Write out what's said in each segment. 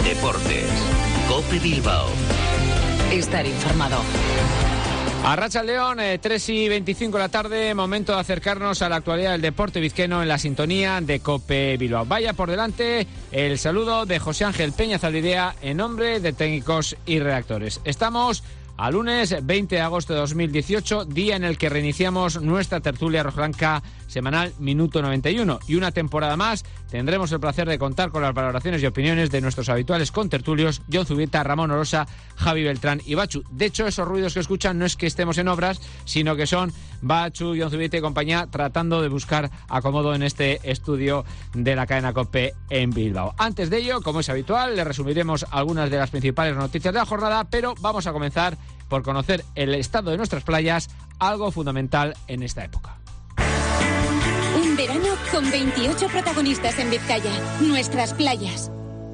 Deportes. COPE Bilbao. Estar informado. Arratsaldeon, 3:25 de la tarde, momento de acercarnos a la actualidad del deporte vizcaíno en la sintonía de COPE Bilbao. Vaya por delante el saludo de José Ángel Peña Zaldidea en nombre de técnicos y redactores. Estamos a lunes 20 de agosto de 2018, día en el que reiniciamos nuestra tertulia rojiblanca semanal Minuto 91. Y una temporada más tendremos el placer de contar con las valoraciones y opiniones de nuestros habituales contertulios, Jon Zubieta, Ramón Orosa, Javi Beltrán y Bachu. De hecho, esos ruidos que escuchan no es que estemos en obras, sino que son Bachu, Jon Zubieta y compañía tratando de buscar acomodo en este estudio de la cadena COPE en Bilbao. Antes de ello, como es habitual, le resumiremos algunas de las principales noticias de la jornada, pero vamos a comenzar por conocer el estado de nuestras playas, algo fundamental en esta época. Un verano con 28 protagonistas en Vizcaya, nuestras playas.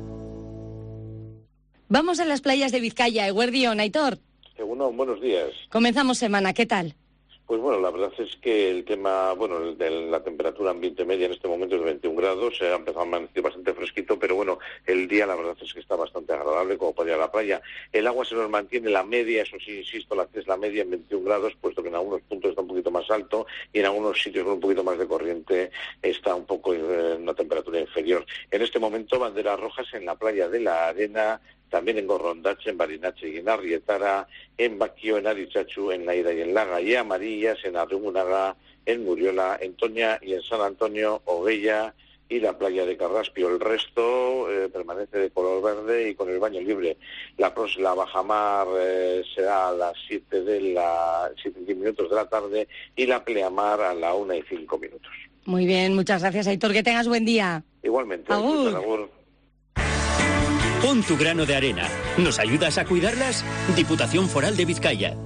Vamos a las playas de Vizcaya, Eguerdión, Aitor. Bueno, buenos días. Comenzamos semana, ¿qué tal? Pues bueno, la verdad es que el tema, el de la temperatura ambiente media en este momento es de 21 grados, ha empezado a amanecer bastante fresquito, pero bueno, el día la verdad es que está bastante agradable como para ir a la playa. El agua se nos mantiene la media, eso sí, insisto, la media en 21 grados, puesto que en algunos puntos está un poquito más alto y en algunos sitios con un poquito más de corriente está un poco en una temperatura inferior. En este momento, banderas rojas en la playa de la Arena, también en Gorrondache, en Barinache y en Arrietara, en Baquio, en Arichachu, en Laida y en Laga, y amarillas en Arrumunaga, en Muriola, en Toña y en San Antonio, Oguella y la playa de Carraspio. El resto permanece de color verde y con el baño libre. La bajamar será a las 7:10 de la tarde y la pleamar a la 1:05. Muy bien, muchas gracias, Aitor. Que tengas buen día. Igualmente. Agur. Pon tu grano de arena. ¿Nos ayudas a cuidarlas? Diputación Foral de Vizcaya.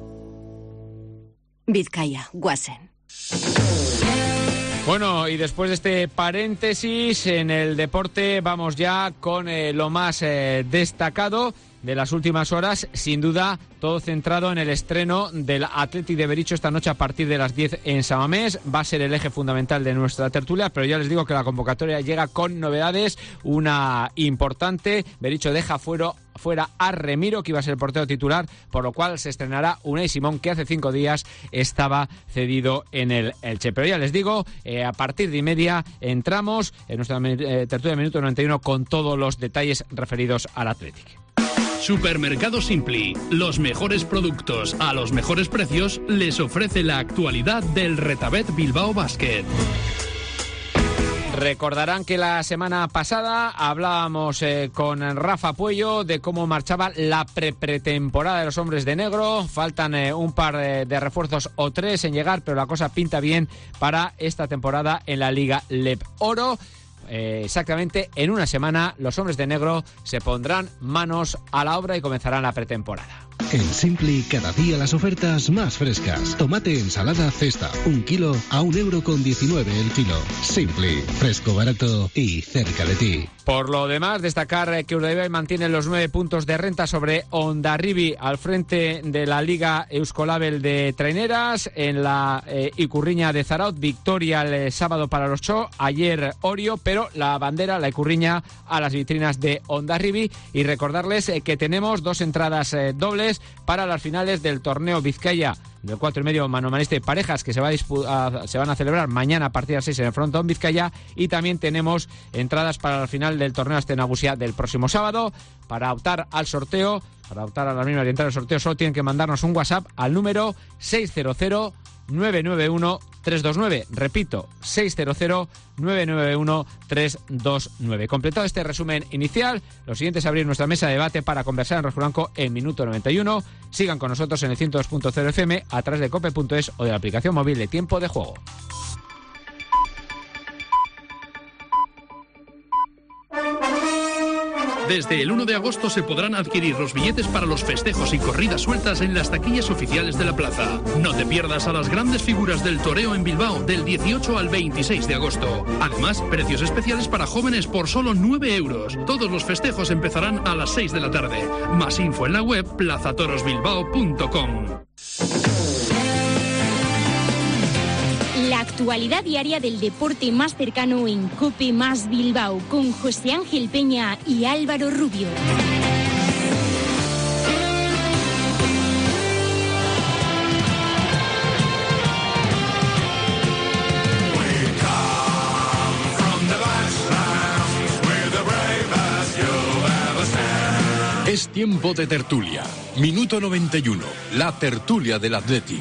Vizcaya, Guasen. Bueno, y después de este paréntesis en el deporte, vamos ya con lo más destacado de las últimas horas, sin duda todo centrado en el estreno del Athletic de Bericho esta noche a partir de las 10 en Samamés. Va a ser el eje fundamental de nuestra tertulia, pero ya les digo que la convocatoria llega con novedades, una importante. Bericho deja fuera a Remiro, que iba a ser el portero titular, por lo cual se estrenará Unai Simón, que hace 5 días estaba cedido en el Elche. Pero ya les digo, a partir de 1:30 entramos en nuestra tertulia de Minuto 91 con todos los detalles referidos al Athletic. Supermercado Simpli, los mejores productos a los mejores precios, les ofrece la actualidad del Retabet Bilbao Basket. Recordarán que la semana pasada hablábamos con Rafa Puello de cómo marchaba la pretemporada de los hombres de negro. Faltan un par de refuerzos o 3 en llegar, pero la cosa pinta bien para esta temporada en la Liga LEP Oro. Exactamente en una semana los hombres de negro se pondrán manos a la obra y comenzarán la pretemporada. En Simpli, cada día las ofertas más frescas. Tomate ensalada cesta, 1 kilo a 1,19 € el kilo. Simpli, fresco, barato y cerca de ti. Por lo demás, destacar que Urdaibai mantiene los 9 puntos de renta sobre Hondarribi al frente de la Liga Euskolabel de Traineras. En la Icurriña de Zarautz, victoria el sábado para los Cho, ayer Orio, pero la bandera, la Icurriña, a las vitrinas de Hondarribi. Y recordarles que tenemos 2 entradas dobles para las finales del torneo Vizcaya del 4,5 manomanista de parejas, que se van a celebrar mañana a partir de las 6 en el Frontón Vizcaya, y también tenemos entradas para la final del torneo Astenagusia del próximo sábado. Para optar al sorteo, para optar a las mismas y entrar al sorteo, solo tienen que mandarnos un WhatsApp al número 600-991-329. Repito, 600-991-329. Completado este resumen inicial, lo siguiente es abrir nuestra mesa de debate para conversar en rojiblanco en Minuto 91. Sigan con nosotros en el 102.0 FM, a través de cope.es o de la aplicación móvil de Tiempo de Juego. Desde el 1 de agosto se podrán adquirir los billetes para los festejos y corridas sueltas en las taquillas oficiales de la plaza. No te pierdas a las grandes figuras del toreo en Bilbao del 18 al 26 de agosto. Además, precios especiales para jóvenes por solo 9 €. Todos los festejos empezarán a las 6 de la tarde. Más info en la web plazatorosbilbao.com. La actualidad diaria del deporte más cercano en COPE más Bilbao, con José Ángel Peña y Álvaro Rubio. Es tiempo de tertulia. Minuto 91. La tertulia del Athletic.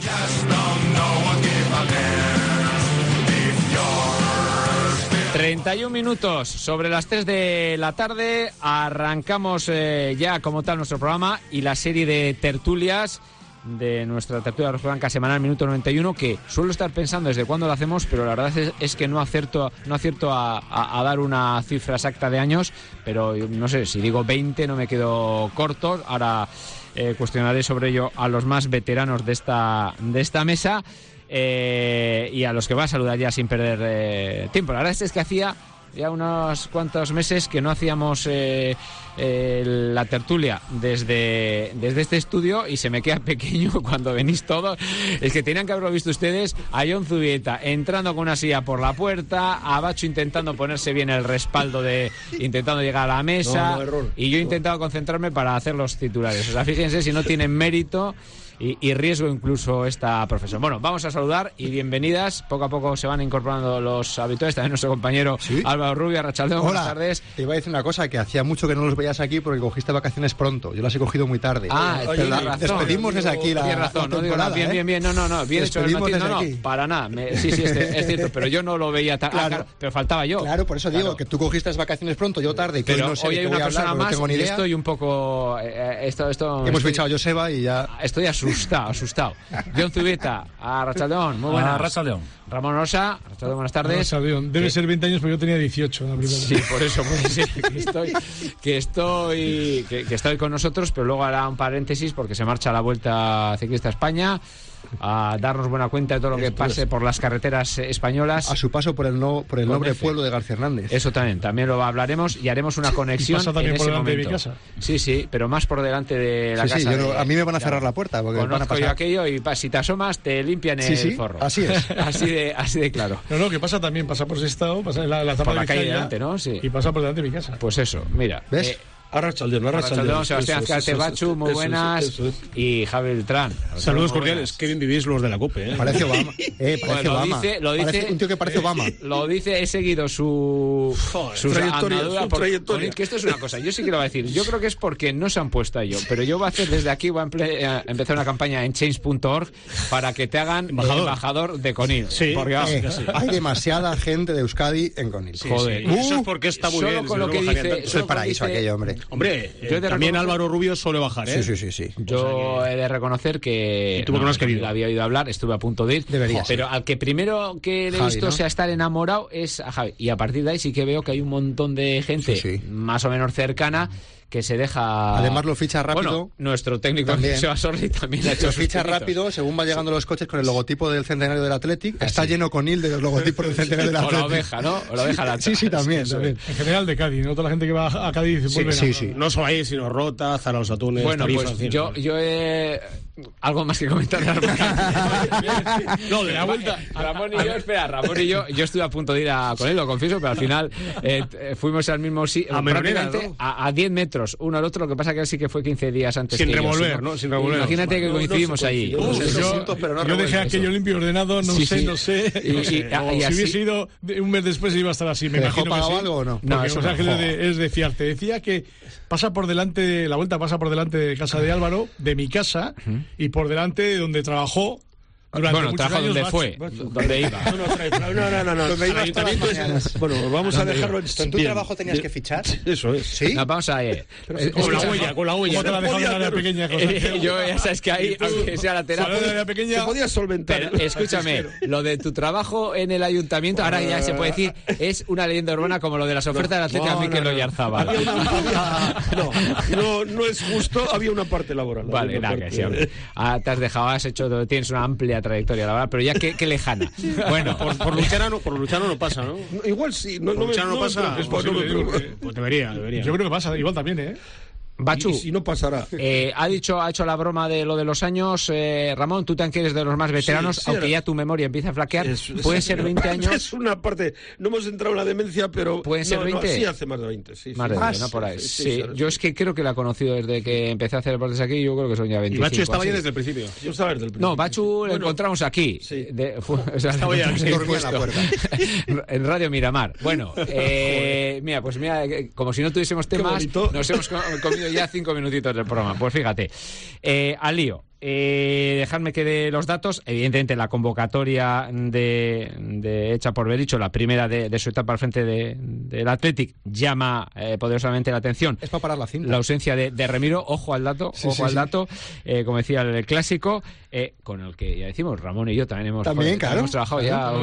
31 minutos sobre las 3 de la tarde. Arrancamos ya como tal nuestro programa y la serie de tertulias de nuestra tertulia rojiblanca semanal Minuto 91, que suelo estar pensando desde cuándo lo hacemos, pero la verdad es que no acierto a dar una cifra exacta de años, pero no sé, si digo 20 no me quedo corto. Ahora cuestionaré sobre ello a los más veteranos de esta mesa y a los que va a saludar ya sin perder tiempo. La verdad es que hacía ya unos cuantos meses que no hacíamos la tertulia desde este estudio y se me queda pequeño cuando venís todos. Es que tenían que haberlo visto ustedes a Jon Zubieta entrando con una silla por la puerta, a Bacho intentando ponerse bien el respaldo intentando llegar a la mesa, y yo he intentado concentrarme para hacer los titulares. O sea, fíjense si no tienen mérito y riesgo incluso esta profesión. Bueno, vamos a saludar y bienvenidas. Poco a poco se van incorporando los habituales. También nuestro compañero Álvaro Rubio, Arratsaldeon. Buenas tardes. Te iba a decir una cosa, que hacía mucho que no los veías aquí porque cogiste vacaciones pronto. Yo las he cogido muy tarde. Oye, razón, despedimos desde aquí la razón, la temporada, no digo nada. Bien. No, bien hecho el matiz. No, para nada. Sí, es cierto, pero yo no lo veía claro, pero faltaba yo. Claro, por eso digo que tú cogiste las vacaciones pronto, yo tarde. Pero no sé hoy hay una persona más y estoy un poco... Hemos fichado a Joseba y ya... Estoy asustado. Jon Zubieta, Arratsaldeon, muy buenas. Arratsaldeon. Ramón Osa, Arratsaldeon, buenas tardes. Arratsaldeon. Debe ser 20 años, pero yo tenía 18 en la primera. Sí, por eso puede ser que estoy con nosotros, pero luego hará un paréntesis porque se marcha a la Vuelta Ciclista a España a darnos buena cuenta de todo lo que pase por las carreteras españolas. A su paso por el noble pueblo de García Hernández. Eso también lo hablaremos y haremos una conexión. ¿Pasa también en por ese delante momento. De mi casa? Sí, pero más por delante de la casa. A mí me van a cerrar la puerta porque conozco van a pasar. Yo aquello y si te asomas te limpian el forro. Así es. así de claro. No, que pasa por Sestao, pasa en la zona por la calle delante, ¿no? Sí. Y pasa por delante de mi casa. Pues eso, mira. ¿Ves? Arratsaldeon, Sebastián Azcárate Bachu, muy buenas. Eso es. Y Javi Beltrán. Saludos cordiales, qué bien vivís los de la COPE. Parece Obama. Lo dice parece un tío que parece Obama. Lo dice, he seguido su trayectoria. Que esto es una cosa, yo sí que lo voy a decir. Yo creo que es porque no se han puesto a ello, pero yo voy a hacer desde aquí, voy a empezar una campaña en change.org para que te hagan embajador de Conil. Sí, porque hay demasiada gente de Euskadi en Conil. Joder. Eso es porque está muy bien. Con lo que dice, eso es paraíso aquello, hombre. Hombre, también Álvaro Rubio suele bajar, ¿eh? Sí. Yo he de reconocer que tú porque no has querido. Había oído hablar, estuve a punto de ir. Debería pero al que primero que le he visto sea estar enamorado es a Javi. Y a partir de ahí sí que veo que hay un montón de gente más o menos cercana que se deja... Además lo ficha rápido. Bueno, nuestro técnico Seba Sorri también ha hecho lo ficha rápido según va llegando los coches con el logotipo del centenario del Athletic. Está lleno Conil de los logotipos del centenario del Athletic. O la oveja, ¿no? O la oveja lata. Sí, también. En general de Cádiz, ¿no? Toda la gente que va a Cádiz vuelve Sí. No solo ahí, sino Rota, Zara los Atunes, bueno, Tarifas... Pues yo he... Algo más que comentar. No, de la Vuelta. Ramón y yo estuve a punto de ir con él, lo confieso, pero al final fuimos al mismo sitio, prácticamente a 10 metros uno al otro. Lo que pasa que éí sí que fue 15 días antes. Sin revolver, ¿no? Sin revolver. Imagínate que coincidimos allí. Yo dejé aquello limpio y ordenado, no sé. Si hubiese ido un mes después iba a estar así. Me imagino que sí. Algo o no? Porque José Ángel es de fiarte. Decía que la Vuelta pasa por delante de casa de Álvaro, de mi casa, y por delante de donde trabajó. Trabajo donde fue, donde iba. No. Donde iba ayuntamiento. Bueno, vamos a dejarlo en ¿En tu trabajo tenías que fichar? Eso es. ¿Sí? No, vamos a con la huella. ¿Cómo te la dejaron en la área pequeña? Yo ya sabes que ahí, aunque sea la terapia, se podía solventar. Pero escúchame, lo de tu trabajo en el ayuntamiento, ahora ya se puede decir, es una leyenda urbana como lo de las ofertas del Atlético a Mikel Oyarzábal. No es justo, había una parte laboral. Vale, nada, que sí, hombre. Te has dejado, tienes una amplia trayectoria laboral, pero ya qué lejana. Bueno, por Luchano no pasa, ¿no? Igual sí, Luchano no pasa. Pues debería. Yo creo que pasa, igual también, ¿eh? Bachu, y si no pasará. ha hecho la broma de lo de los años. Ramón, tú también eres de los más veteranos, Sí, aunque ya tu memoria empieza a flaquear. Pueden ser 20 años. Es una parte. No hemos entrado en la demencia, pero. ¿Pueden ser 20? Sí, hace más de 20. Sí, Más de 20, ¿no? Por ahí. Sí, yo es que creo que la he conocido desde que empecé a hacer deportes aquí. Yo creo que son ya 25. Y Bachu estaba así. ya desde el principio. Yo estaba desde el principio. No, Bachu lo encontramos aquí. Sí. Estaba ya dormía en la puerta. En Radio Miramar. Bueno, mira, como si no tuviésemos temas, nos hemos comido ya 5 minutitos del programa. Pues fíjate, al lío. Dejadme que dé los datos. Evidentemente la convocatoria de hecha por Bericho, la primera de su etapa al frente del Athletic, llama poderosamente la atención. Es para parar la cinta. La ausencia de Remiro, ojo al dato, dato, como decía el clásico, con el que ya decimos, Ramón y yo también hemos trabajado ya.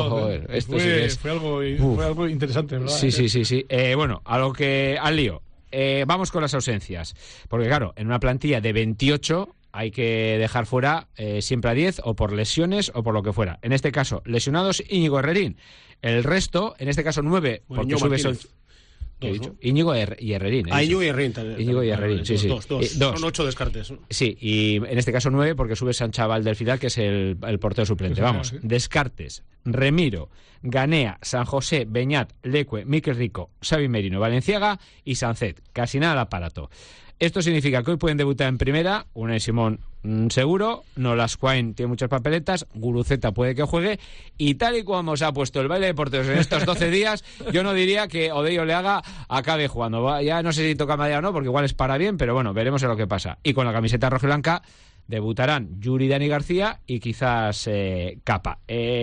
Fue algo interesante, ¿verdad? Sí. Bueno, al lío. Vamos con las ausencias, porque claro, en una plantilla de 28 hay que dejar fuera siempre a 10 o por lesiones o por lo que fuera. En este caso, lesionados Íñigo Herrerín. El resto, en este caso 9, porque subes ¿Qué he dicho? Íñigo y Herrerín. Íñigo y Herrerín. Íñigo y Herrerín, sí. Dos. Son 8 descartes. Sí, y en este caso 9 porque sube Sanchaval del Fidal, que es el portero suplente. Vamos, descartes. Remiro, Ganea, San José, Beñat, Leque, Miquel Rico, Xavi Merino, Valenciaga y Sancet. Casi nada al aparato. Esto significa que hoy pueden debutar en primera Unai Simón seguro, Nolas Quain tiene muchas papeletas, Guruceta puede que juegue, y tal y como se ha puesto el baile de porteros en estos 12 días, yo no diría que Odey Oleaga acabe jugando. Ya no sé si toca madera o no, porque igual es para bien, pero bueno, veremos en lo que pasa. Y con la camiseta rojiblanca debutarán Yuri, Dani García y quizás Capa.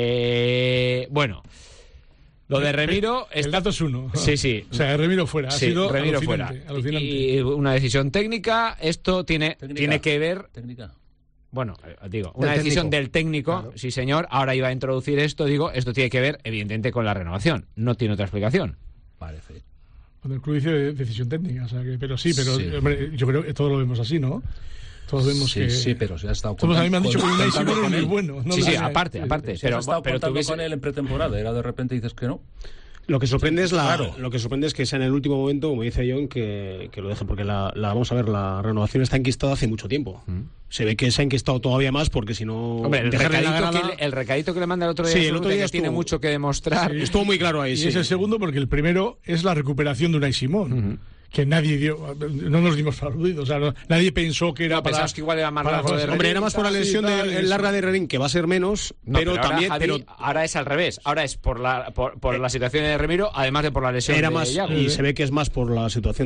Bueno... Lo de Remiro... El dato es uno. Sí. O sea, Remiro fuera. Ha sido Remiro alucinante, fuera. Alucinante. Y una decisión técnica. Esto tiene que ver... ¿Técnica? Bueno, digo, una decisión del técnico, claro. Sí señor. Ahora iba a introducir esto, esto tiene que ver, evidentemente, con la renovación. No tiene otra explicación. Vale, sí. Cuando el club dice decisión técnica, o sea, pero hombre, yo creo que todos lo vemos así, ¿no? Todos vemos que... Sí, pero se ha estado todos a mí me han dicho que Unai Simón es muy bueno. No aparte. Pero has estado contando con él en pretemporada, y ahora de repente dices que no. Lo que sorprende es que sea en el último momento, como dice John, que lo deje, porque vamos a ver, la renovación está enquistada hace mucho tiempo. Se ve que se ha enquistado todavía más, porque si no... Hombre, el recadito que le manda el otro día, el otro día tiene mucho que demostrar. Sí, estuvo muy claro ahí. Y es el segundo, porque el primero es la recuperación de Unai Simón. Que nadie no nos dimos por aludidos, o sea, nadie pensó que era pensamos que igual era más largo de Hombre, era más por la lesión larga de Herrerín, que va a ser menos, pero también... Ahora es al revés, ahora es por la situación de Remiro, además de por la lesión de Iago. Y se ve que es más por la situación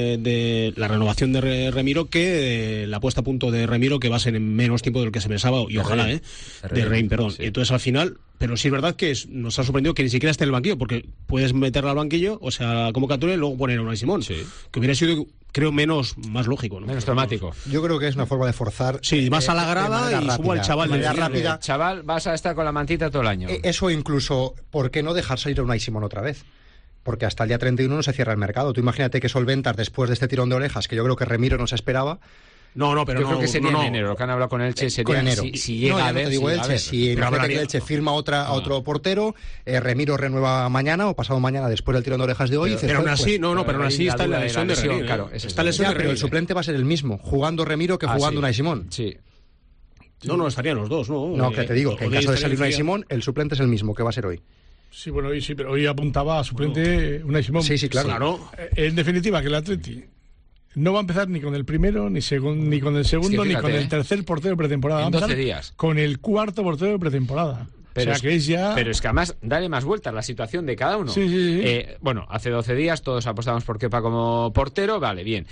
de la renovación de Remiro que la puesta a punto de Remiro, que va a ser en menos tiempo del que se pensaba, y ojalá, de Rein, perdón. Sí. Y entonces al final... Pero sí es verdad que nos ha sorprendido que ni siquiera esté en el banquillo, porque puedes meterla al banquillo, o sea, a la convocatoria, y luego poner a Unai Simón. Sí. Que hubiera sido, creo, más lógico, ¿no? Menos traumático. Yo creo que es una forma de forzar. Sí, vas a la grada y subo al chaval. De manera rápida. Chaval, vas a estar con la mantita todo el año. Eso incluso, ¿por qué no dejar salir a Unai Simón otra vez? Porque hasta el día 31 no se cierra el mercado. Tú imagínate que solventas después de este tirón de orejas, que yo creo que Remiro no se esperaba. Pero yo creo que sería en enero. Lo que han hablado con Elche sería enero. Si llega a ver. Si imagínate que Elche firma otro portero, Remiro renueva mañana o pasado mañana después del tirón de orejas de hoy. Pero aún así, pero aún así está la lesión de Remiro. Claro, está la lesión, pero el suplente va a ser el mismo, jugando Remiro que jugando Unai Simón. Sí. No, estarían los dos, ¿no? No, que te digo, que en caso de salir Unai Simón, el suplente es el mismo, que va a ser hoy. Sí, bueno, pero hoy apuntaba a suplente Unai Simón. Sí, claro. En definitiva, que el Atleti no va a empezar ni con el primero, ni con el segundo, ni con el tercer portero de pretemporada. En 12 días. Con el cuarto portero de pretemporada. Pero, o sea, que es ya... pero es que además, dale más vueltas la situación de cada uno. Sí. Bueno, hace 12 días todos apostamos por Kepa como portero. Vale, bien.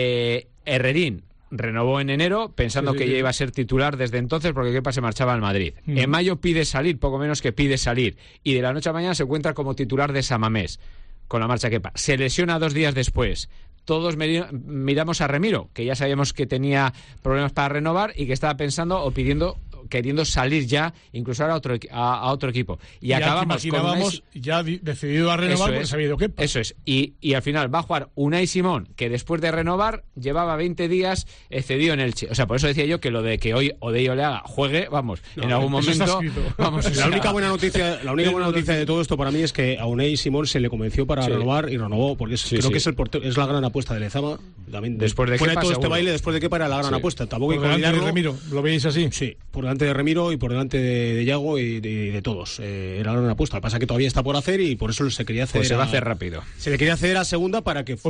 Herrerín renovó en enero pensando que ya iba a ser titular desde entonces porque Kepa se marchaba al Madrid. En mayo pide salir, poco menos que pide salir. Y de la noche a mañana se encuentra como titular de Samamés con la marcha Kepa. Se lesiona 2 días después. Todos miramos a Remiro, que ya sabíamos que tenía problemas para renovar y que estaba pensando o pidiendo queriendo salir ya, incluso ahora a otro equipo. Y acabamos imaginábamos ya decidido a renovar porque sabía Kepa. Eso es. Y al final va a jugar Unai Simón, que después de renovar llevaba 20 días cedido en Elche. O sea, por eso decía yo que lo de que hoy Odey Oleaga juegue, vamos, en algún momento... Vamos, la única buena noticia de todo esto para mí es que a Unai Simón se le convenció para renovar y renovó, porque creo que es el portero, es la gran apuesta de Lezama. También, después de fuera Kepa, de todo seguro. este baile, después de Kepa era la gran apuesta. Tampoco hay que olvidarlo. Remiro, ¿lo veis así? Sí, por delante de Remiro y por delante de Yago y de todos. Era la gran apuesta. Lo que pasa es que todavía está por hacer y por eso se quería hacer. Pues se va a hacer rápido. Se le quería ceder a segunda para que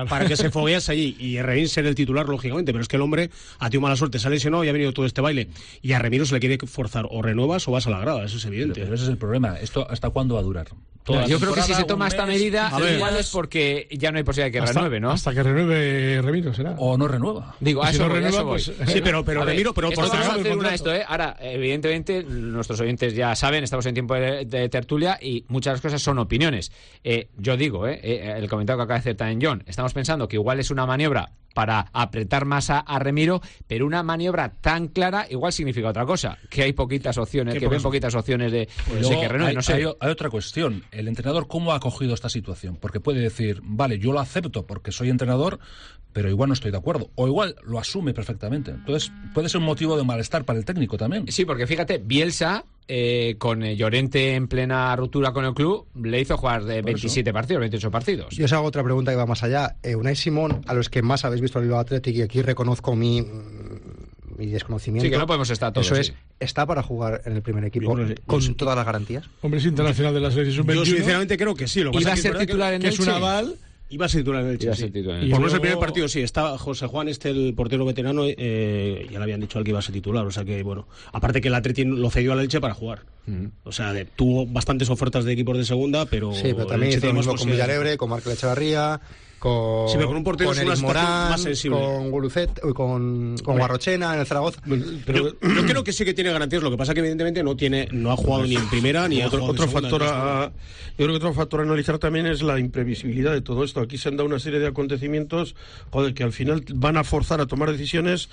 se foguease allí y Herrerín ser el titular, lógicamente. Pero es que el hombre ha tenido mala suerte, se ha lesionado y ha venido todo este baile. Y a Remiro se le quiere forzar, o renuevas o vas a la grada, eso es evidente. Pero ese es el problema. ¿Esto hasta cuándo va a durar? Yo creo que si se toma esta medida, igual es porque ya no hay posibilidad de que renueve, ¿no? Hasta que renueve Remiro, será. O no renueva. Digo, si no renueva, voy. pues... Sí, pero Remiro... Pero vamos a hacer una esto, ¿eh? Ahora, evidentemente, nuestros oyentes ya saben, estamos en tiempo de tertulia y muchas cosas son opiniones. Yo digo, el comentario que acaba de hacer también John, estamos pensando que igual es una maniobra para apretar más a Remiro, pero una maniobra tan clara igual significa otra cosa, que hay poquitas opciones, que ven poquitas opciones de que renueve, no sé. Hay otra cuestión, el entrenador cómo ha acogido esta situación, porque puede decir, vale, yo lo acepto porque soy entrenador, pero igual no estoy de acuerdo, o igual lo asume perfectamente, entonces puede ser un motivo de malestar para el técnico también. Sí, porque fíjate, Bielsa con Llorente en plena ruptura con el club, le hizo jugar de 27 partidos, 28 partidos. Yo os hago otra pregunta que va más allá. Unai Simón, a los que más habéis visto al Bilbao Athletic, y aquí reconozco mi desconocimiento. Sí, que no podemos estar todos. Eso es, ¿está para jugar en el primer equipo con todas las garantías? Hombre, es internacional de la selección sub-21. Yo sinceramente creo que sí. Lo que ¿Iba pasa a ser titular en el Elche? Es un aval... Iba a ser titular en el Chelsea. Por lo menos el primer partido, sí. Estaba José Juan, el portero veterano, ya le habían dicho al que iba a ser titular. O sea que, bueno, aparte que el Atleti lo cedió al Elche para jugar. O sea, tuvo bastantes ofertas de equipos de segunda, pero... Sí, pero también hizo lo mismo con Villalegre, con Marco Echevarría, con un portero Eric Morán, más sensible. Con Gurucet, con Guarrochena en el Zaragoza. Pero yo creo que sí que tiene garantías. Lo que pasa que evidentemente no ha jugado ni en primera ni otro factor yo creo que otro factor a analizar también es la imprevisibilidad de todo esto. Aquí se han dado una serie de acontecimientos que al final van a forzar a tomar decisiones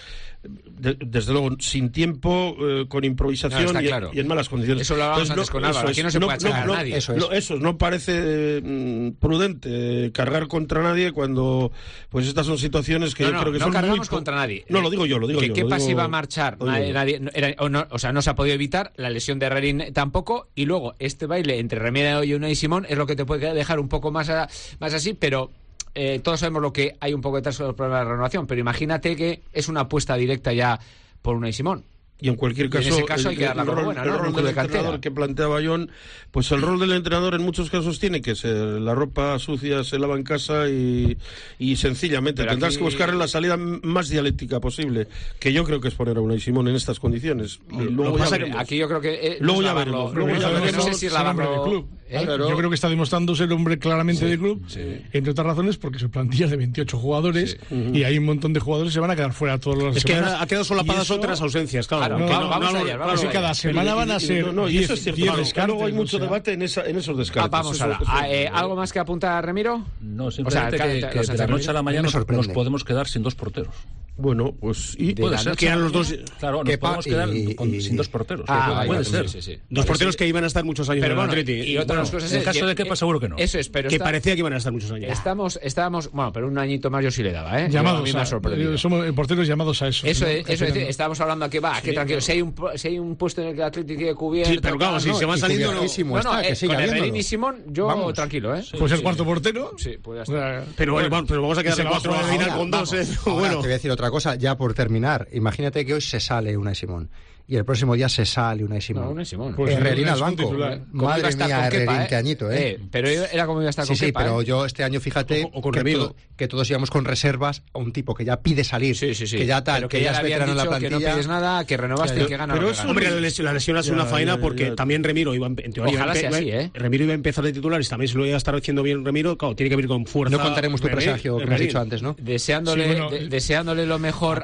desde luego sin tiempo, con improvisación y en malas condiciones. Eso lo hablábamos antes con Álvaro. Aquí no se puede echar a nadie. Eso no parece prudente cargar contra nadie cuando pues estas son situaciones que yo creo que son cargamos contra nadie. No, lo digo yo. Que Kepa se iba a marchar, nadie no se ha podido evitar, la lesión de Herrerín tampoco, y luego este baile entre Remiro y Unai Simón es lo que te puede dejar un poco más así, pero todos sabemos lo que hay un poco detrás del problema de la renovación, pero imagínate que es una apuesta directa ya por Unai Simón. Y en cualquier caso, en ese caso hay que dar la enhorabuena, ¿no? El rol del entrenador que planteaba John, pues el rol del entrenador en muchos casos tiene que ser la ropa sucia se lava en casa y sencillamente pero tendrás que buscar la salida más dialéctica posible, que yo creo que es poner a Unai Simón en estas condiciones. Y luego aquí yo creo que luego ya veremos. No sé si es lavarlo del club. Yo creo que está demostrando ser hombre claramente del club, entre otras razones porque su plantilla es de 28 jugadores y hay un montón de jugadores que se van a quedar fuera todas las semanas. Es que ha quedado solapadas otras ausencias, claro. Vamos allá. Cada semana van a ser 10 descartes. Luego hay mucho debate en esos descartes. Vamos a ¿algo más que apunta Remiro? No, simplemente que de la noche a la mañana nos podemos quedar sin dos porteros. Bueno, pues puede ser que eran los dos. Claro, nos podemos quedar sin dos porteros. Puede ser. Sí. Dos porteros que iban a estar muchos años en el Atleti. Y otras cosas. En el caso de Kepa seguro que no. Eso es, pero que parecía que iban a estar muchos años. Estábamos, bueno, pero un añito más yo sí le daba, ¿eh? Llamados somos porteros llamados a eso. Eso es decir, estábamos hablando a que tranquilo. Si hay un puesto en el que el Atleti tiene cubierto. Sí, pero claro, si se van saliendo con Herrerín y Simón, yo tranquilo, ¿eh? Pues el cuarto portero. Sí, pues ya está. Pero vamos a quedar en 4 al final con 2, ¿eh? Bueno, te voy a decir otra cosa, ya por terminar. Imagínate que hoy se sale Unai Simón y el próximo día se sale Unai Simón. No, Unai Simón. Pues Herrerín al banco. Madre mía, Herrerín, qué añito, ¿eh? Pero era como iba a estar con Kepa. Sí, pero yo este año, fíjate, que todos íbamos con reservas a un tipo que ya pide salir, que ya tal, que ya es veterano en la plantilla. Que no pides nada, que renovaste y que ganas. Pero hombre, la lesión hace una faena porque también Remiro iba, en teoría, ojalá sea así, ¿eh? Remiro iba a empezar de titular y también se lo iba a estar haciendo bien Remiro, claro, tiene que venir con fuerza. No contaremos tu presagio que me has dicho antes, ¿no? Deseándole lo mejor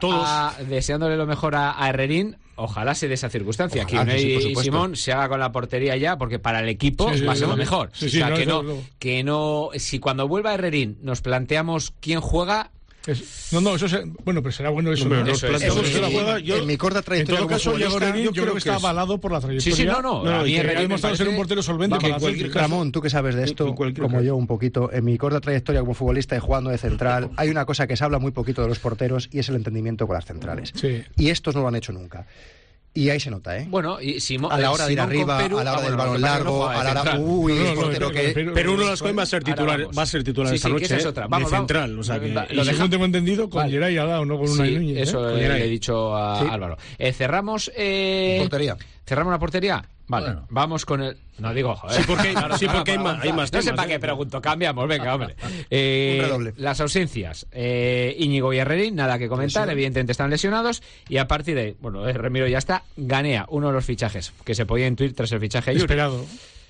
a Herrerín. Ojalá se dé esa circunstancia, que Unai Simón se haga con la portería ya, porque para el equipo va a ser lo mejor. Si cuando vuelva Herrerín nos planteamos quién juega, Bueno, pero será bueno eso. En mi corta trayectoria en todo caso, yo creo que está avalado por la trayectoria. Sí, y ha demostrado ser un portero solvente. Ramón, tú que sabes de esto, como yo un poquito, en mi corta trayectoria como futbolista y jugando de central, hay una cosa que se habla muy poquito de los porteros y es el entendimiento con las centrales. Sí. Y estos no lo han hecho nunca. Y ahí se nota, ¿eh? Bueno, y a la hora de ir arriba, a la hora del balón largo, a la hora... Pero uno de los va a ser titular esta noche, de central. O sea que... Según tengo entendido, con Geray al lado, no con una Núñez. Eso le he dicho a Álvaro. Cerramos... portería. ¿Cerramos la portería? Vale, bueno. Vamos con el... No digo, joder. Sí, porque hay más temas. No sé para qué pregunto, cambiamos, venga, hombre. Las ausencias. Íñigo y Herrerín, nada que comentar, evidentemente están lesionados. Y a partir de, Remiro ya está, Ganea, uno de los fichajes que se podía intuir tras el fichaje de Yuri. Esperado.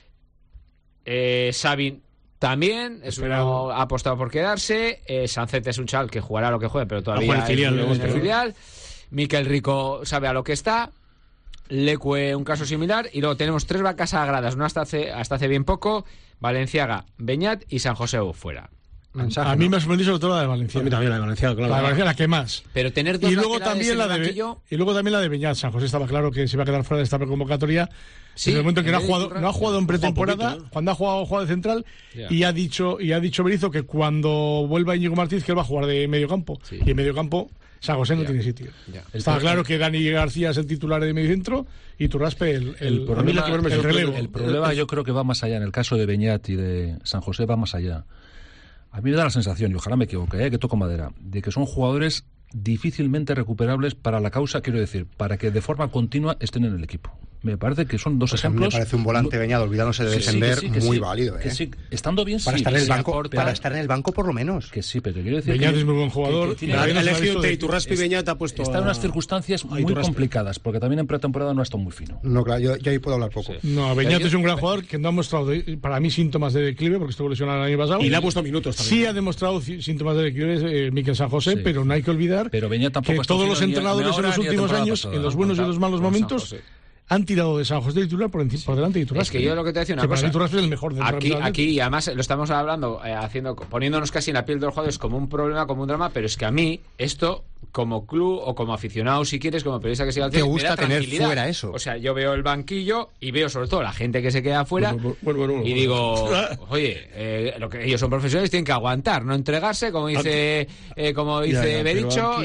Sabin también, ha apostado por quedarse. Sancet es un chaval que jugará lo que juegue, pero todavía en el filial. Mikel Rico sabe a lo que está. Leque, un caso similar, y luego tenemos 3 vacas sagradas, no hasta hace bien poco, Valenciaga, Beñat y San José fuera. A mí me ha sorprendido sobre todo la de Valencia. A mí también la de Valenciaga, claro. La de Valencia, la que más. Pero tener dos y luego también la de Beñat. San José estaba claro que se iba a quedar fuera de esta convocatoria. Sí, en el momento en que no ha jugado en pretemporada, cuando ha jugado de central, y ha dicho Berizzo que cuando vuelva Íñigo Martínez que él va a jugar de medio campo. Sí. Y en medio campo San José no tiene sitio. Está claro que Dani García es el titular de mediocentro y Turraspe el relevo. El problema yo creo que va más allá. En el caso de Beñat y de San José va más allá. A mí me da la sensación, y ojalá me equivoque, que toco madera, de que son jugadores difícilmente recuperables para la causa, quiero decir, para que de forma continua estén en el equipo. Me parece que son dos ejemplos. Me parece un volante Beñat, olvidándose de defender, muy válido. Que sí, estando bien, para estar en el banco, para estar en el banco por lo menos. Que sí, pero quiero decir Beñat es muy buen jugador. Ha elegido entre Iturraspe y Beñat, ha puesto. Está en unas circunstancias muy complicadas, porque también en pretemporada no ha estado muy fino. No, claro, yo ahí puedo hablar poco. No, Beñat es un gran jugador que no ha mostrado, para mí, síntomas de declive, porque estuvo lesionado el año pasado. Y le ha puesto minutos también. Sí ha demostrado síntomas de declive Mikel San José, pero no hay que olvidar que todos los entrenadores en los últimos años, en los buenos y en los malos momentos, han tirado de San José de titular por delante de Iturraspe. Es que yo lo que te decía una cosa. Iturraspe es el mejor aquí, y además lo estamos hablando, poniéndonos casi en la piel de los jugadores como un problema, como un drama, pero es que a mí esto, como club o como aficionado, si quieres, como periodista que siga al te gusta tener fuera eso. O sea, yo veo el banquillo y veo sobre todo la gente que se queda afuera y digo, oye, ellos son profesionales, tienen que aguantar, no entregarse, como dice Bericho,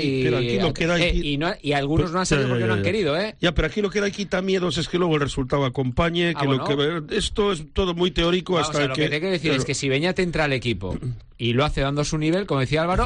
y algunos no han salido porque no han querido, Ya, pero aquí lo que hay quita miedos es que luego el resultado acompañe, esto es todo muy teórico. Vamos, hasta lo que te quiero decir es que si Beñat entra al equipo y lo hace dando su nivel, como decía Álvaro,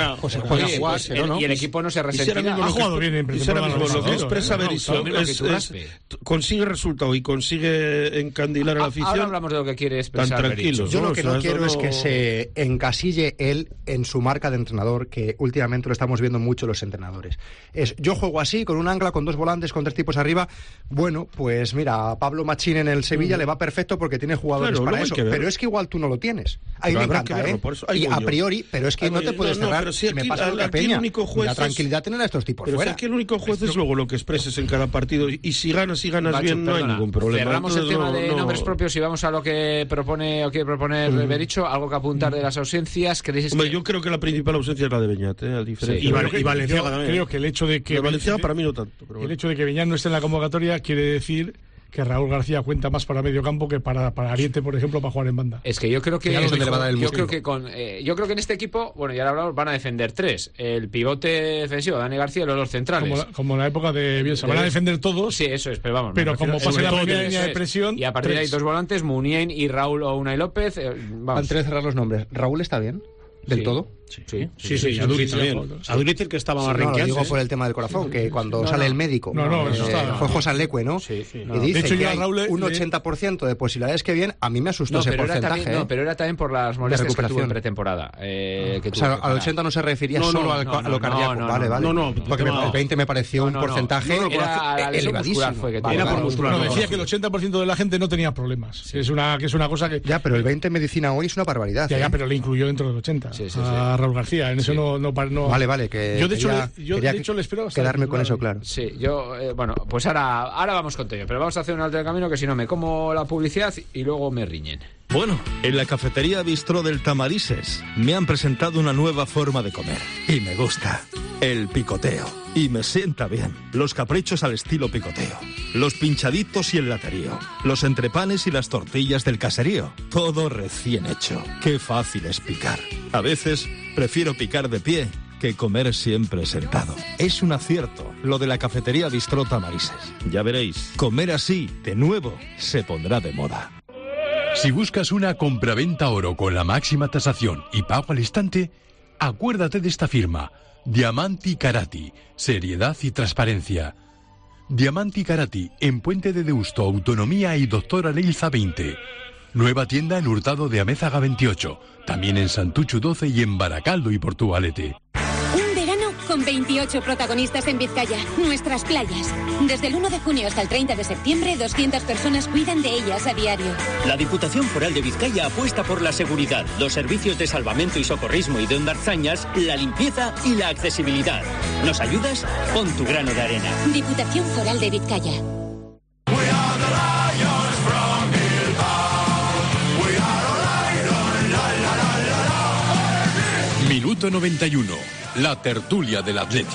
y el equipo no se resentirá. Ha jugado bien en pretemporada. Lo que expresa Berizzo consigue resultado y consigue encandilar a la afición. Ahora hablamos de lo que quiere expresar tranquilos. Yo lo que no quiero es que se encasille él en su marca de entrenador, que últimamente lo estamos viendo mucho los entrenadores. Yo juego así, con un ancla, con 2 volantes, con 3 tipos arriba. Bueno, pues mira, a Pablo Machín en el Sevilla le va perfecto porque tiene jugadores para eso. Pero es que igual tú no lo tienes. A mí me encanta, y a priori, pero es que no te puedes cerrar. Me pasa con Peña. La tranquilidad tener a estos tipos pero fuera. Pero es que el único juez es luego lo que expreses en cada partido. Y si ganas bien, no hay ningún problema. Cerramos el tema de nombres propios y vamos a lo que propone o quiere proponer Bericho. Algo que apuntar de las ausencias. Yo creo que la principal ausencia es la de Beñat, a diferencia. Y Valenciaga también. Creo que el hecho de que Valenciaga para mí no tanto. El hecho de que Beñat no esté en la convocatoria quiere decir que Raúl García cuenta más para medio campo que para Ariete, por ejemplo, para jugar en banda. Es que yo creo que en este equipo, ya lo hablamos, van a defender 3. El pivote defensivo, Dani García, y los 2 centrales. Como en la época de Bielsa. Van a defender todos. Sí, eso es, pero vamos. Pero como pasa la primera línea de presión. Y a partir de ahí 2 volantes, Muniain y Raúl o Unai López. Antes de cerrar los nombres, ¿Raúl está bien? ¿Del todo? Sí, Aduriz también. Aduriz el que estaba más renqueante. Lo digo por el tema del corazón, que cuando sale el médico, fue José Leque, ¿no? Y dice de hecho, que hay un 80% de posibilidades que bien. A mí me asustó ese porcentaje. Pero era también por las molestias que tuvo en pretemporada. O sea, al 80 no se refería solo a lo cardíaco. Vale. Porque el 20 me pareció un porcentaje elevadísimo. Era por muscular. Decía que el 80% de la gente no tenía problemas. Que es una cosa que... Ya, pero el 20 en medicina hoy es una barbaridad. Ya, pero le incluyó dentro del 80. Raúl García. En eso no. Vale, que yo de hecho le espero quedarme con eso claro. Sí, yo bueno, pues ahora vamos con todo, pero vamos a hacer un alto de camino que si no me como la publicidad y luego me riñen. Bueno, en la cafetería Bistró del Tamarises me han presentado una nueva forma de comer y me gusta. El picoteo. Y me sienta bien. Los caprichos al estilo picoteo. Los pinchaditos y el laterío. Los entrepanes y las tortillas del caserío. Todo recién hecho. Qué fácil es picar. A veces prefiero picar de pie que comer siempre sentado. Es un acierto lo de la cafetería Bistró Tamarises. Ya veréis, comer así, de nuevo, se pondrá de moda. Si buscas una compraventa oro con la máxima tasación y pago al instante, acuérdate de esta firma, Diamanti Carati, seriedad y transparencia. Diamanti Carati, en Puente de Deusto, Autonomía y Doctora Leilza 20. Nueva tienda en Hurtado de Amézaga 28, también en Santuchu 12 y en Baracaldo y Portugalete. Un verano con 28 protagonistas en Vizcaya, nuestras playas. Desde el 1 de junio hasta el 30 de septiembre, 200 personas cuidan de ellas a diario. La Diputación Foral de Vizcaya apuesta por la seguridad, los servicios de salvamento y socorrismo y de hondarzañas, la limpieza y la accesibilidad. ¿Nos ayudas? Pon tu grano de arena. Diputación Foral de Vizcaya. Minuto 91. La tertulia del Atleti.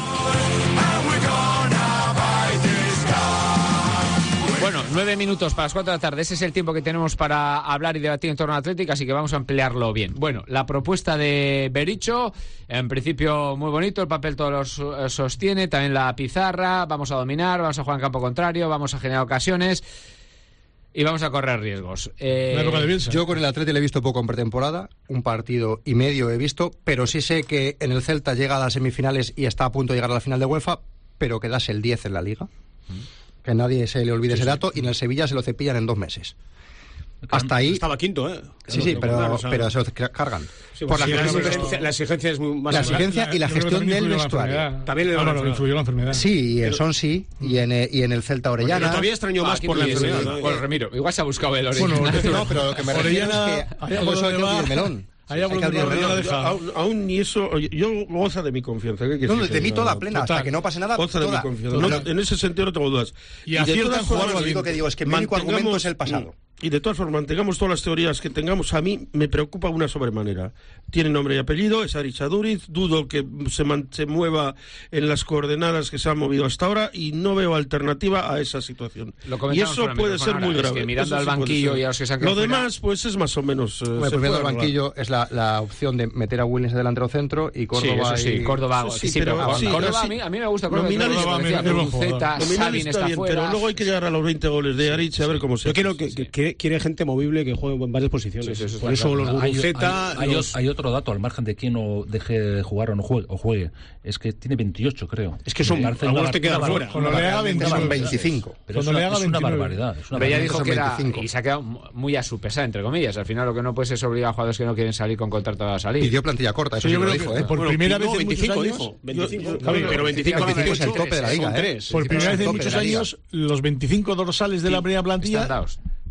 Bueno, 9 minutos para las 4 de la tarde. Ese es el tiempo que tenemos para hablar y debatir en torno a Atlético, así que vamos a emplearlo bien. Bueno, la propuesta de Berizzo, en principio muy bonito, el papel todo lo sostiene, también la pizarra, vamos a dominar, vamos a jugar en campo contrario, vamos a generar ocasiones y vamos a correr riesgos. Yo con el Atleti le he visto poco en pretemporada, un partido y medio he visto, pero sí sé que en el Celta llega a las semifinales y está a punto de llegar a la final de UEFA, pero quedase el 10 en la Liga. Que nadie se le olvide ese dato, y en el Sevilla se lo cepillan en 2 meses. Hasta ahí... Estaba quinto, ¿eh? Sí, pero se lo cargan. Sí, por la exigencia es muy más... La exigencia y la gestión del vestuario. También le influyó la enfermedad. Sí, y en Son sí, y en el Celta Orellana. Pero todavía extraño más por la enfermedad. Bueno, Remiro, igual se ha buscado el Orellana. No, pero lo que me refiero es que todo eso hay que abrir el melón. Aún ni eso, yo goza de mi confianza. De mí toda plena, hasta que no pase nada. Goza de mi confianza. En ese sentido no tengo dudas. Y aciertan jugar al único que digo es que mi único argumento es el pasado. Y de todas formas, mantengamos todas las teorías que tengamos. A mí me preocupa una sobremanera. Tiene nombre y apellido, es Aritz Aduriz. Dudo que se mueva en las coordenadas que se han movido hasta ahora y no veo alternativa a esa situación. Y eso puede ser muy grave. Es que mirando al banquillo y a los que se han quedado Lo demás, pues es más o menos... mirando al banquillo es la opción de meter a Williams de delantero centro y Córdoba... Córdoba. Córdoba a mí me gusta Córdoba. Nominal está bien, pero luego hay que llegar a los 20 goles de Aritz a ver cómo se... Yo quiero que quiere gente movible que juegue en varias posiciones. Por eso los Guruceta... Hay otro dato, al margen de quién no deje de jugar o no juegue. Es que tiene 28, creo. Es que algunos te quedan fuera. Cuando le haga 25. Pero es una barbaridad. Pero ella dijo que era... Y se ha quedado muy a su pesar, entre comillas. Al final lo que no puedes es obligar a jugadores que no quieren salir con contrato a salir. Pidió plantilla corta, eso sí lo dijo. Por primera vez en 25 muchos años... 25. Pero 25 es el tope de la liga. Por primera vez en muchos años, los 25 dorsales de la primera plantilla...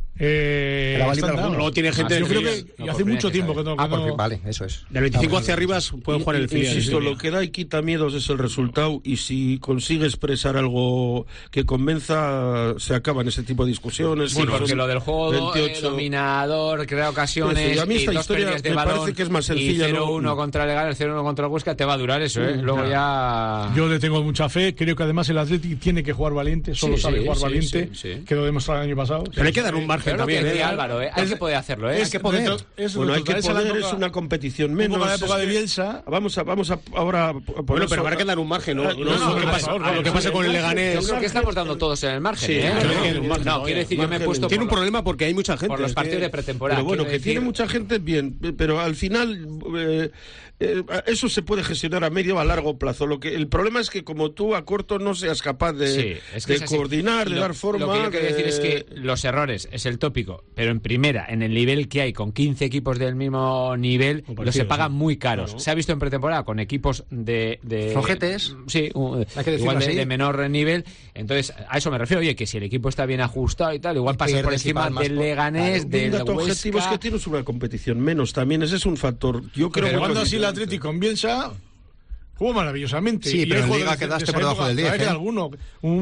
Luego tiene gente... Yo creo que hace mucho tiempo que no... Vale, eso es. Del 25 hacia arriba pueden jugar el filial. Insisto, lo que da y quita miedos es el resultado, y si consigue expresar algo que convenza, se acaban ese tipo de discusiones. Sí, porque lo del juego dominador, crea ocasiones, y a mí esta historia me parece que es más sencilla. Y 0-1 contra el Legal, el 0-1 contra el Huesca, te va a durar eso, ¿eh? Luego ya... Yo le tengo mucha fe, creo que además el Atleti tiene que jugar valiente, solo sabe jugar valiente, que lo demostró el año pasado. Pero hay que dar un margen también, Álvaro, hay que poder hacerlo, ¿eh? Hay que poder. Bueno, hay que poder, es una competición menos. La época de Bielsa. Vamos a ahora... Bueno, pero habrá que dar un margen, ¿no? Lo que pasa con el Leganés... Yo creo que estamos dando todos en el margen, ¿eh? No, quiero decir, yo me he puesto... Tiene un problema porque hay mucha gente. Por los partidos de pretemporada. Pero bueno, que tiene mucha gente, bien, pero al final... eso se puede gestionar a medio o a largo plazo. El problema es que como tú a corto no seas capaz de coordinar, de dar forma... Lo que yo quiero decir es que los errores es el tópico, pero en primera, en el nivel que hay, con 15 equipos del mismo nivel, los se pagan muy caros. Claro. Se ha visto en pretemporada con equipos de flojetes, sí, igual de menor nivel. Entonces, a eso me refiero. Oye, que si el equipo está bien ajustado y tal, igual pasa por encima del Leganés, del Huesca... Un dato objetivo es que tienes una competición menos también. Ese es un factor. Yo creo que... así la Atlético con Bielsa jugó maravillosamente. Sí, pero en Liga quedaste por debajo del 10. Queda alguno.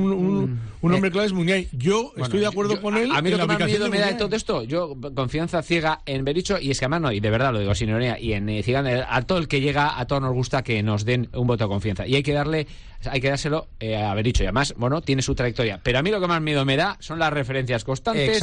Un hombre clave es Muniain. Yo estoy de acuerdo con él. A mí lo que más miedo me da de todo esto, yo confianza ciega en Berizzo, y es que además no, y de verdad lo digo sin ironía, y en Zidane, a todo el que llega, a todos nos gusta que nos den un voto de confianza. Y hay que dárselo a Berizzo, y además, bueno, tiene su trayectoria. Pero a mí lo que más miedo me da son las referencias constantes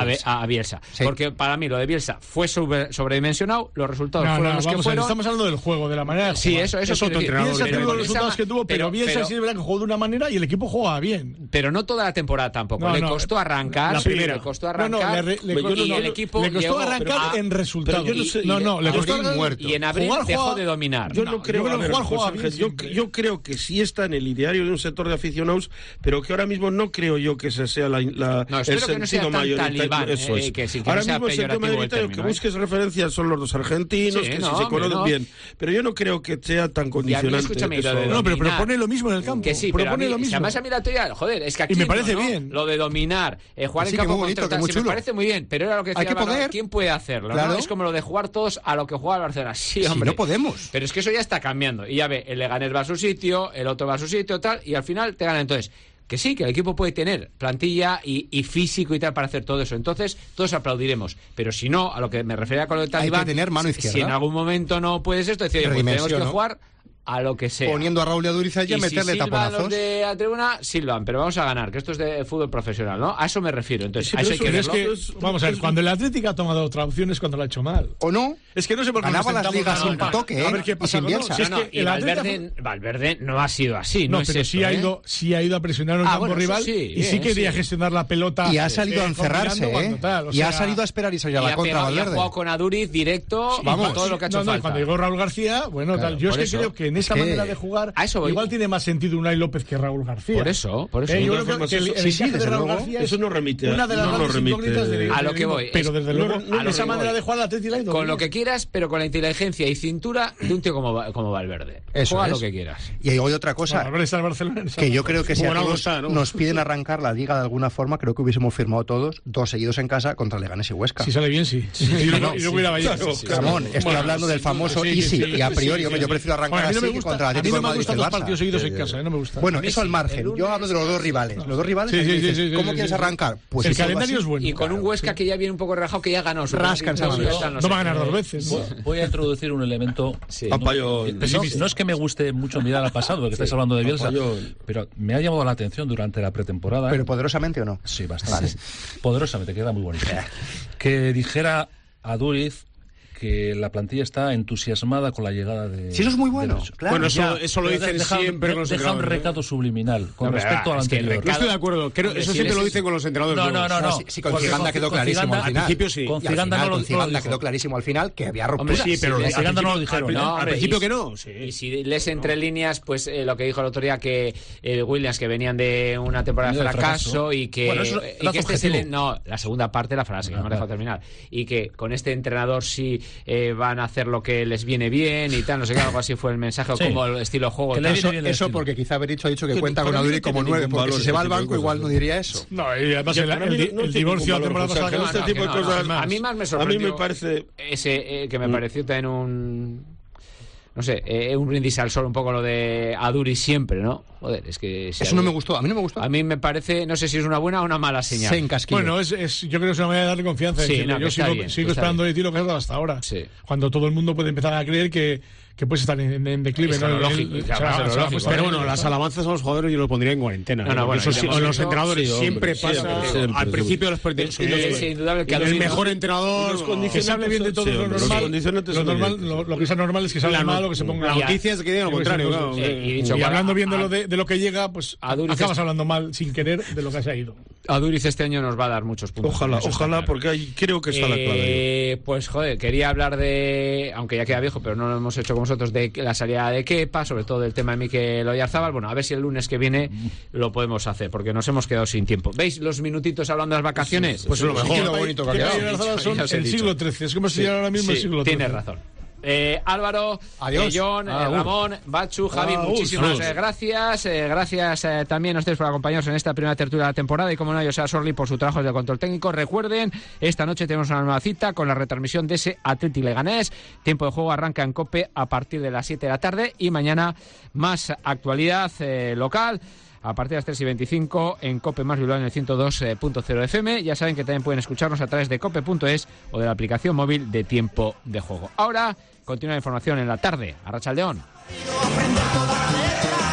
a Bielsa. Sí. Porque para mí lo de Bielsa fue sobredimensionado, los resultados fueron los que fueron. Estamos hablando del juego, de la manera de jugar. Sí, eso es otro entrenador. Bielsa tuvo los resultados que tuvo, pero Bielsa sí es verdad que jugó de una manera y el equipo jugaba bien. Pero no toda la temporada tampoco. Le costó arrancar. La primera. Le costó arrancar. Y el equipo le costó arrancar en resultados. Le costó arrancar. Y en abril dejó de dominar. Yo no creo que jugar bien. Yo creo que sí está en el ideario de un sector de aficionados, pero que ahora mismo no creo yo que ese sea el sentido mayoritario. Eso es. Ahora mismo el sentido mayoritario que busques referencias son los dos argentinos, que si se conocen bien. Pero yo no creo que sea tan condicionante. No, pero propone lo mismo en el campo. Que sí, propone lo mismo. Además a mí la teoría, joder, es que aquí y me parece bien. Lo de dominar, jugar en campo contra tal, me parece muy bien, pero era lo que decía, ¿quién puede hacerlo? Claro. ¿No? Es como lo de jugar todos a lo que juega el Barcelona. Sí, hombre. No podemos. Pero es que eso ya está cambiando. Y ya ve, el Leganés va a su sitio, el otro va a su sitio, tal, y al final te ganan. Entonces, que sí, que el equipo puede tener plantilla y físico y tal para hacer todo eso. Entonces, todos aplaudiremos. Pero si no, a lo que me refería con lo de Talibán, hay que tener mano izquierda. Si en algún momento no puedes esto, decir, pues tenemos que jugar a lo que sea. Poniendo a Raúl y a Duriz allí a meterle taponazos. Los de la tribuna silban, pero vamos a ganar, que esto es de fútbol profesional, ¿no? A eso me refiero. Entonces, sí, a eso hay que verlo. Vamos a ver, cuando el Atlético ha tomado otra opción es cuando lo ha hecho mal. ¿O no? Es que no sé por qué ganaba las ligas sin toque, a ver qué pasa. Y Valverde no ha sido así. No, pero sí ha ido a presionar un campo rival y sí quería gestionar la pelota. Y ha salido a encerrarse, y ha salido a esperar y salir a la contra Valverde. Y ha jugado con Aduriz directo, vamos, todo lo que ha hecho falta. Cuando llegó Raúl García, bueno, tal. Yo es que creo que en esa manera de jugar igual tiene más sentido Unai López que Raúl García. Por eso. Yo creo que el encaje de Raúl García eso no remite. Una de las grandes incógnitas a lo que voy. Pero desde luego, esa manera de jugar la Atleti la ha ido con lo que quieras, pero con la inteligencia y cintura de un tío como Valverde. Juega lo que quieras. Y hay otra cosa que yo creo que si a todos nos piden arrancar la liga de alguna forma, creo que hubiésemos firmado todos 2 seguidos en casa contra Leganés y Huesca. Si sale bien, sí. Y no hubiera Ramón, estoy hablando del famoso Easy. Y a priori, yo prefiero arrancar así que contra el Atlético de Madrid. Dos partidos seguidos en casa, no me gusta. Bueno, eso al margen. Yo hablo de los dos rivales. Los dos rivales, ¿cómo quieres arrancar? Pues el calendario es bueno. Y con un Huesca que ya viene un poco relajado, que ya ganó. Rascan, no va a ganar 2 veces. Voy a introducir un elemento. No es que me guste mucho mirar al pasado, porque estáis hablando de Bielsa, pero me ha llamado la atención durante la pretemporada. ¿Pero poderosamente o no? Sí, bastante. Poderosamente, queda muy bonito. Que dijera a Duriz que la plantilla está entusiasmada con la llegada de... Sí, eso es muy bueno, claro. Bueno, eso lo dicen siempre con los entrenadores. Deja un recado subliminal con respecto al anterior. Yo estoy de acuerdo. Eso siempre lo dicen con los entrenadores. No. Sí, con Ciganda quedó clarísimo al final. Al principio sí. Con Ciganda quedó clarísimo al final que había ruptura. Sí, pero con Ciganda no lo dijeron. Al principio que no. Y si lees entre líneas, pues lo que dijo el otro día, que Williams, que venían de una temporada de fracaso y que este es el... No, la segunda parte de la frase, que no me ha dejado terminar. Y que con este entrenador sí van a hacer lo que les viene bien y tal, no sé qué, algo así fue el mensaje, como el estilo juego. Eso porque quizá Berizzo ha dicho que cuenta con Aduriz como 9, porque si se va al banco igual no diría eso. No, y además el divorcio de la temporada pasada, este tipo de cosas. A mí más me sorprendió. A mí me parece ese que me pareció también no sé, un brindis al sol un poco lo de Aduriz siempre, ¿no? Joder, es que... Eso no me gustó, a mí no me gustó. A mí me parece, no sé si es una buena o una mala señal. Se encasquilló. Bueno, yo creo que es una manera de darle confianza. Sí, yo sigo esperando de ti lo que has dado hasta ahora. Sí. Cuando todo el mundo puede empezar a creer que puedes estar en declive. ¿no? Lógico. Pero bueno, las alabanzas a los jugadores yo lo pondría en cuarentena. Los entrenadores siempre pasa al principio de los partidos. Es indudable que el mejor entrenador que se hable bien de todo lo normal. Lo que sea normal es que se hable mal o que se ponga... La noticia es que diga lo contrario. Y hablando bien de lo que llega, pues acabas hablando mal sin querer de lo que se ha ido. Aduriz este año nos va a dar muchos puntos. Ojalá, porque ahí creo que está la clave. Pues joder, quería hablar de, aunque ya queda viejo, pero no lo hemos hecho como nosotros, de la salida de Kepa, sobre todo del tema de Mikel Oyarzabal. Bueno, a ver si el lunes que viene lo podemos hacer, porque nos hemos quedado sin tiempo. ¿Veis los minutitos hablando de las vacaciones? Pues lo mejor, lo bonito que ha quedado. Son el siglo XIII, es como si ahora mismo el siglo XIII. Tienes razón. Álvaro, John, Ramón, Bachu, Javi, muchísimas gracias. Gracias también a ustedes por acompañarnos en esta primera tertulia de la temporada y, como no, a José Sorli por su trabajo de control técnico. Recuerden, esta noche tenemos una nueva cita con la retransmisión de ese Atleti Leganés. Tiempo de juego arranca en COPE a partir de las 7 de la tarde y mañana más actualidad local. A partir de las 3:25 en COPE más Bilbao en el 102.0 FM. Ya saben que también pueden escucharnos a través de cope.es o de la aplicación móvil de Tiempo de Juego. Ahora continúa la información en la tarde. Arratsaldeon.